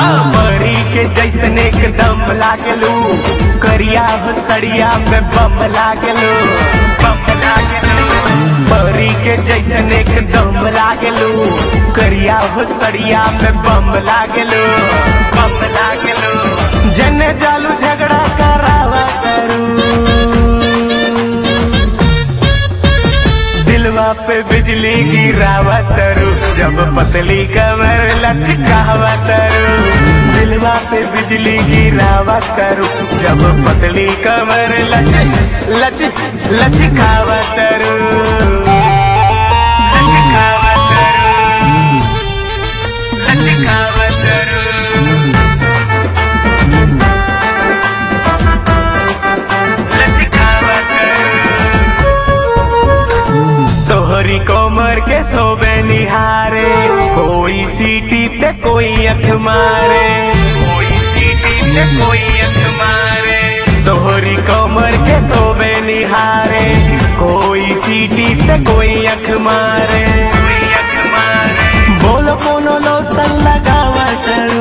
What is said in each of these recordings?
परी के जैसन एकदम लागलू, करिया हो सड़िया में बम लागलू, बम लागलू। परी के जैसन एकदम लागलू, करिया हो सड़िया में बम लागलू, बम लागलू। जने जालू झगड़ा करावा करू, दिलवा पे बिजली गिरावा तरू, जब पतली कमर लचकावा तरू। दिलवा पे बिजली गिरावा तरू, जब पतली कमर लचकावा तरू, लचकावा तरू, लचकावा तरू। तोहरी कोमर के सोबे निहारे, कोई सीटी ते कोई अख मारे, कोई सीटी ते कोई अख मारे। तोहरी कोमर के सोबे निहारे, कोई सीटी ते कोई अख मारे, कोई अख मारे। बोलो कोनो लोसन लगावा करू,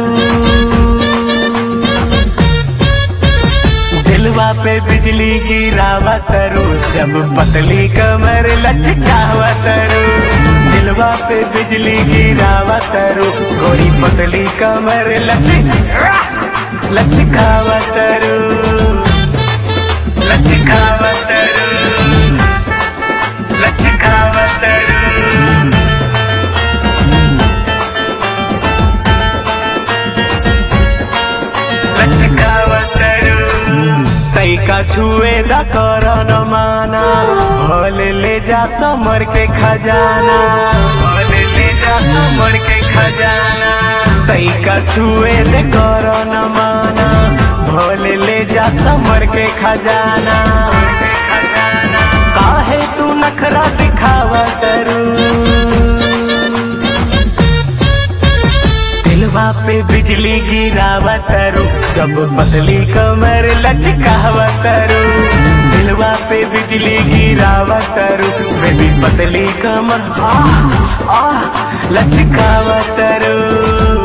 दिलवा पे बिजली गिरावा तरू, जब पतली कमर लचकावा तरू। दिलवा पे बिजली गिरावा तरू, गोरी पतली कमर लचकावा तरू, लचकावा तरू, लचकावा तरू। तैका छुए दा करो न माना, भले ले जा समर के खजाना, भले ले जा समर के खजाना। तैका छुए दे करो न माना, भले ले जा समर के खजाना। काहे तू नखरा दिखावा करू, दिलवा पे बिजली गिरावा तरू, जब पतली कमर लचकावा तरू। दिलवा पे बिजली गिरावा तरू, बेबी पतली कमर लचकावा तरू।